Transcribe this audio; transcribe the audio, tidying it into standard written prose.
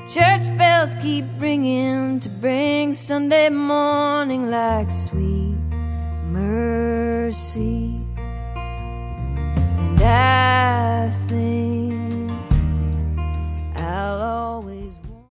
Church bells keep ringing to bring Sunday morning like sweet mercy.